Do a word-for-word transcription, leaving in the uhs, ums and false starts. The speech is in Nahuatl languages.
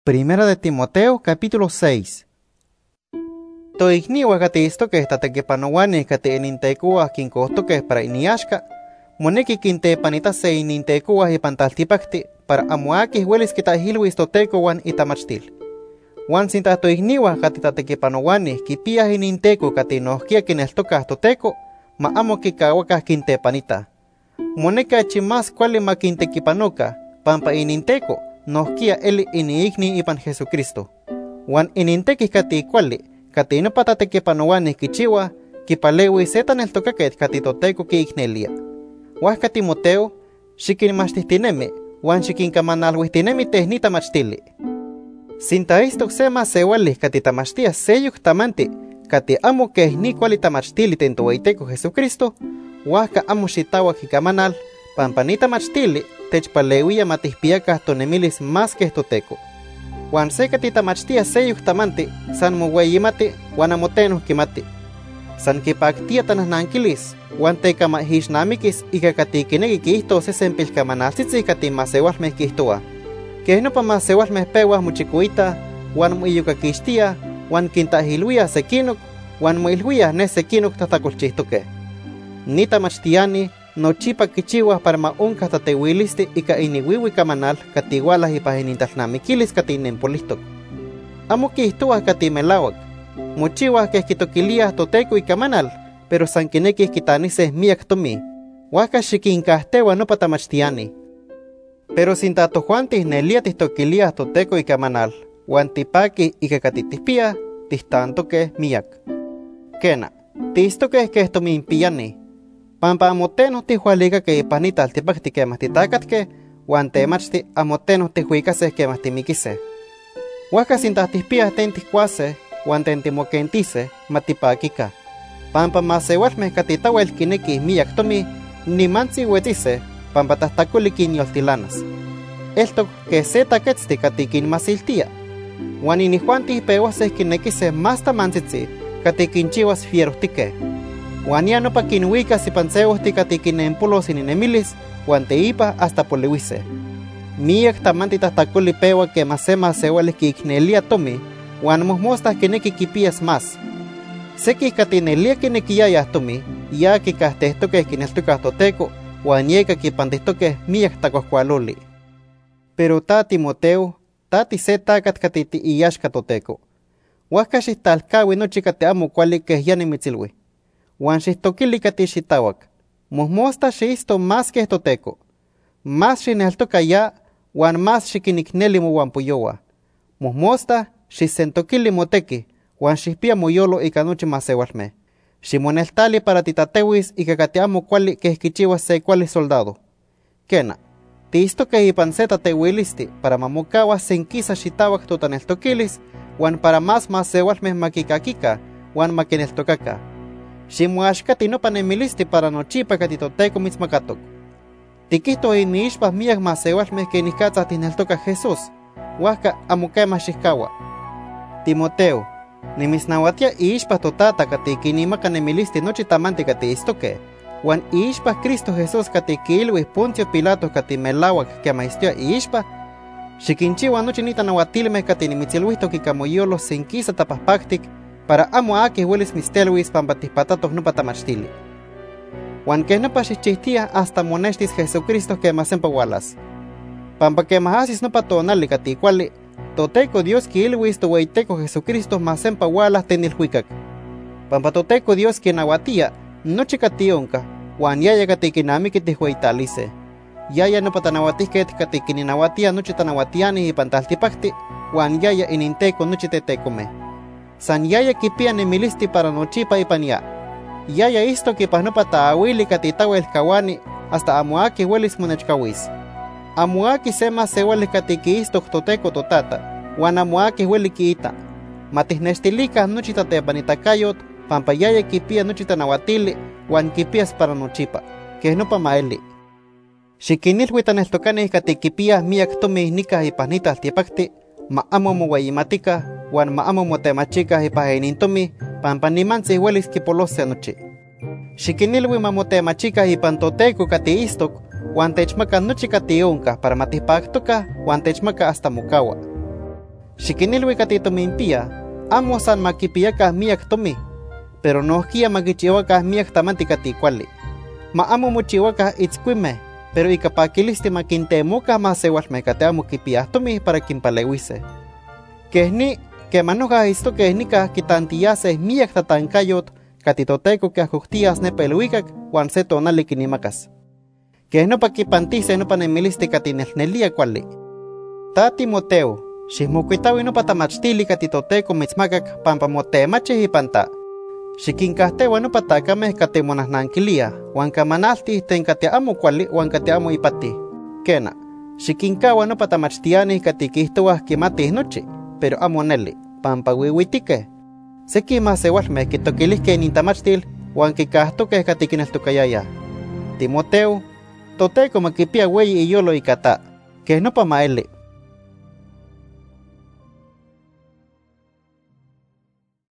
Primera de Timoteo, capítulo seis. Toigniwa gatisto que esta tequipanowani cate inintecuas quincostoques para iniashka, moneki quintepanita se inintecuas y pantaltipacti para amuakis huelis quitahilwis totecowan y tamachtil. Juan sinta toigniwa catita tequipanowani kipias ininteco catinohkia quineltocas toteco, ma amo kikawacas quintepanita. Moneka chimas cuali ma quintequipanoca, pampa ininteco. Nohkia eli iniigni ipan Jesucristo. Wan inintekis kati kuali, kati no patatekipanowani kichiwa, kipalewi setan el tokaket kati toteco ki ignelia. Huasca Timoteo, xikinmachtistinemi, wan xikinkamanalhuistinemi tehnita machtili. Sinta istok sema sewali kati tamachtia seyuk tamanti, kati amo kehni kuali tamachtili tentoweiteco Jesucristo, huasca amo xitawa kikamanal, pampanita machtili, techpaleuia matihpiacas tonemilis más que estoteco. Juan seca titamachtia seyuk tamanti, san muweyimati, juan amotenos kimati. San kipactia tanasnanquilis, juan tecamahishnamikis y kakatikinegi kisto sesempilkamanaltzitzi kati masewalmeh kistoa. Que no pa masewalmeh pewas muchikuita, juan muiyukakistia, juan quintahiluia sekinuk, juan muilhuia ne sekinuk tatacolchistoque. Ni tamachtiani, no chipa kichiwas para maunkas tatehuilisti ika iniwiwi kamanal katiwalas ipa inintalnamikilis katinenpolistok. Amo kistuas katimelawak, mochiwas que kitoquilias toteco y kamanal, pero sankinekis kitanises miak tomi, huaca xikinkastewa no patamachtiani. Pero sin tato juantis neliatis toquilias toteco y kamanal, huantipaki y kakatitispia, tistanto que miak. Kena, tisto que es que esto me impiani. Pampa amotenos tihualica que ipanita altipacti que mastitacatque, guantemachti amotenos tihuicase que mastimikise. Huaca sin tastispias tentiscuase, guantentimoquentise, matipakika. Pampa masewalme catitawel kineki miyaktomi, ni mansi huetise, pampa tastaculikin yoltilanas. Esto que se taquetzti catikin masiltia. Guanini juantis pehuases kinekise más tamantzitzi, catikinchiwas fierostique. Guaniano pa kinhuicas y panseos ticatiquinempulos sin inemilis, guanteipa hasta polewise. Miak tamanti tastaculi pewa que masema sewales que ignelia tomi, guan mostas que neki kipias más. Seki catinelia que nequiyayas tomi, ya que castesto que esquinestucas toteco, guanieka que pantistoque miak tacuascualoli. Pero ta Timoteo, tati se tacat catiti iyashka toteco. Huascashistalcawi no chicate amo cuali que yani mitzilwi. Juan xistoquili catixitawak, mosmosta xisto más que estoteco, más xineltoca ya, juan más xiquinicneli muampuyowa. Mosmosta xisentoquili moteki, juan xipia moyolo y canuchi masewalme. Ximoneltali para titatewis y cacateamo cuali que esquichiwas se cuali soldado. Kena, tisto que ipanceta tehuilisti para mamocawa senquisa xitawak totaneltoquilis, juan para más masewalme maquicakika, juan maquineltocaca. Ximuashkati no panemilisti para nochipa catitoteco mitzmacatok. Tiquito y ni ishpas miak masewalmes que niscata tineltoca Jesús, huasca amuquema xiscawa. Timoteo, ni misnahuatia y ishpas totata catiquinima canemilisti nochi tamante catiistoque, huan y ishpas Cristo Jesús catiquilwis Poncio Pilato catimelawak que amaistia y ishpa, xiquinchiwa nochi nita nahuatilme catinimitzilwisto kikamoyolo sinquisa tapaspactic, para amo aki huelis mistelwis pampatispatatos no patamachtili. Juan que no pachichihtia hasta monestis Jesucristo que más empahualas. Pampa que mahasis no patonali caticuali, toteco Dios que ilwis to weiteco Jesucristo más empahualas tenilhuicac. Pampa toteco Dios que nahuatia, no chicationca, Juan yaya catiquinami que tihuitalice. Yaya no patanahuatisket catiquininahuatia no chitanahuatiani y pantaltipacti, Juan yaya ininteco no chitetecome. San yaya kipia nemilisti para nochipa y pania. Yaya isto que panopa taawili katitawa el kawani hasta amuaki huelis monechkawis. Amuaki sema se huelis katiki isto toteco totata, wan amuaki hueli kiita. Matisnestilika nochita tepanitacayot, pampa yaya kipia nochita nawatili, wan kipias para nochipa, que no pa maeli. Xikinil huitan estocani katikipia miak tomi nika y panita altipacti, ma amo muwayimatica, wan ma amo motemachicas y pajenintomi, pampanimansi huelis kipolose anoche. Xikinilwi mamotemachicas y pantoteco catiistok, wan techmaca nochi cationca para matipactoca, wan techmaca hasta mocawa. Xikinilui katitominpia, amo san makipiyakah miak tomi, pero nohkia makichiwakah miak tamantikati kuali. Ma amo mochiwakah itzkuimeh, pero ika pakilisti makintemokah masewalmeh kate amo kipiyah tomi para kinpaleuise. Kehni, kemanoja istokeh nikah kitantiyaseh miak tatankayot katitoteco kiahkohtias nepa iluikak wan se tonali kinimakas. Keh nopa kipantise nopa nemilisti katinelnelia kuali. Ta Timoteo, xihmokuitawi nopa tamachtili katitoteco mitzmakak pampa motemachih ipanta. Xikinkahtewa nopa takameh kate monahnankilia, wan kamanaltih ten kate amo kuali wan kate amo ipati. Kena, xikinkawa nopa tamachtianih kati kihtoah kimatih nochi, pero amo neli, pampa wiwitikeh. Seki masewalmeh kitokilihkeh inintamachtil wan kikahtokeh kati kineltokayayah. Timoteo, Toteco makipia weyi iyolo ikata, keh nopa maeli,